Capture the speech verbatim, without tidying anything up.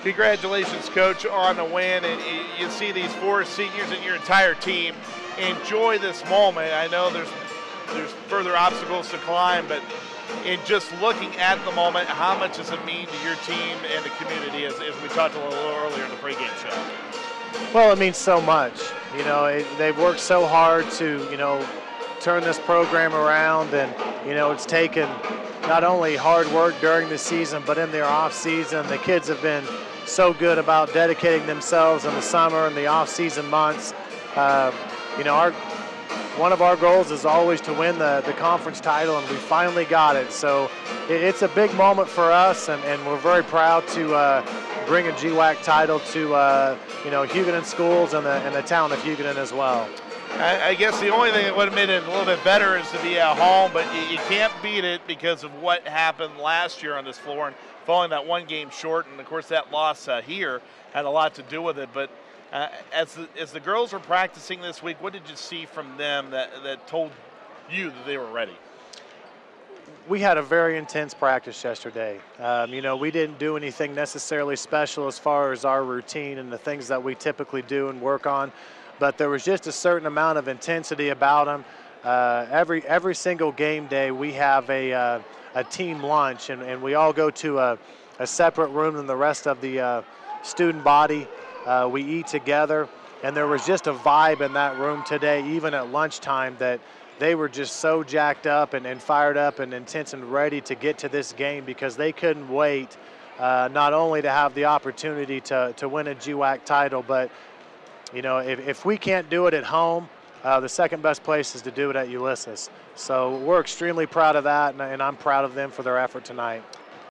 Congratulations, Coach, on the win. And you see these four seniors and your entire team enjoy this moment. I know there's there's further obstacles to climb, but in just looking at the moment, how much does it mean to your team and the community, as, as we talked a little earlier in the pregame show? Well, it means so much. You know, it, they've worked so hard to, you know, turn this program around, and, you know, it's taken not only hard work during the season, but in their off season. The kids have been so good about dedicating themselves in the summer and the off season months. Uh, you know, our one of our goals is always to win the, the conference title, and we finally got it. So it, it's a big moment for us, and, and we're very proud to uh, bring a G WAC title to, uh, you know, Huguenin schools and the, and the town of Huguenin as well. I, I guess the only thing that would have made it a little bit better is to be at home, but you, you can't beat it because of what happened last year on this floor and falling that one game short. And, of course, that loss uh, here had a lot to do with it. But Uh, as, the, as the girls were practicing this week, what did you see from them that, that told you that they were ready? We had a very intense practice yesterday. Um, you know, we didn't do anything necessarily special as far as our routine and the things that we typically do and work on, but there was just a certain amount of intensity about them. Uh, every every single game day, we have a uh, a team lunch, and, and we all go to a, a separate room than the rest of the uh, student body. Uh, we eat together, and there was just a vibe in that room today, even at lunchtime, that they were just so jacked up and, and fired up and intense and ready to get to this game, because they couldn't wait uh, not only to have the opportunity to, to win a G WAC title, but, you know, if, if we can't do it at home, uh, the second best place is to do it at Ulysses. So we're extremely proud of that, and, and I'm proud of them for their effort tonight.